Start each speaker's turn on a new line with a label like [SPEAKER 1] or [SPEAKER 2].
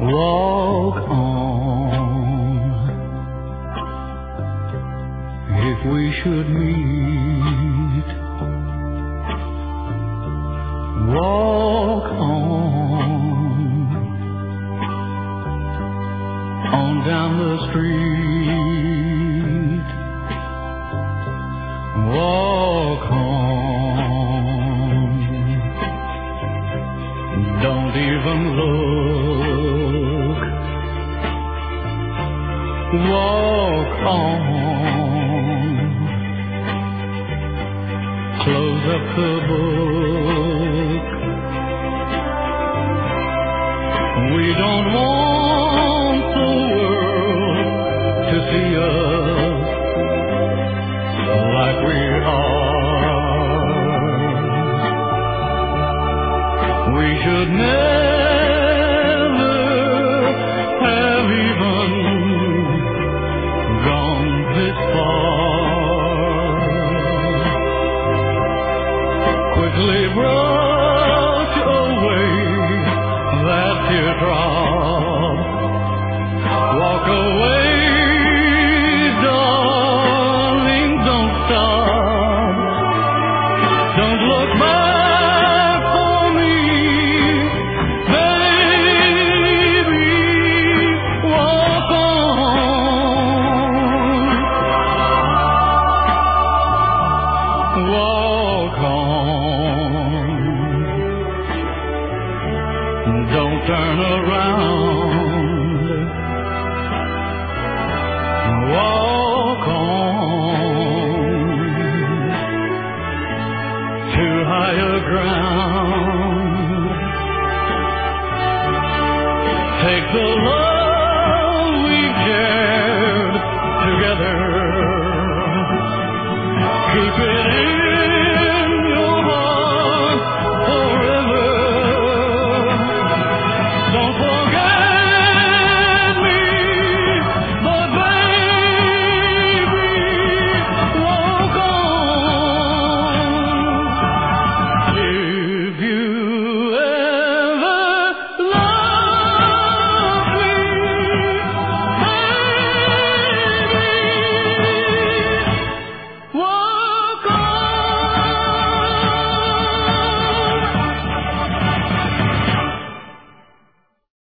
[SPEAKER 1] walk on. If we should meet, walk on down the street, walk on, don't even look, walk on, close up the book. We don't want the world to see us like we are. We should never have even gone this far. Quickly brush away that teardrop. Walk away, darling, don't stop. Don't look back for me, baby. Walk on, walk on. Don't turn around, walk on to higher ground. Take the love we've shared together, keep it in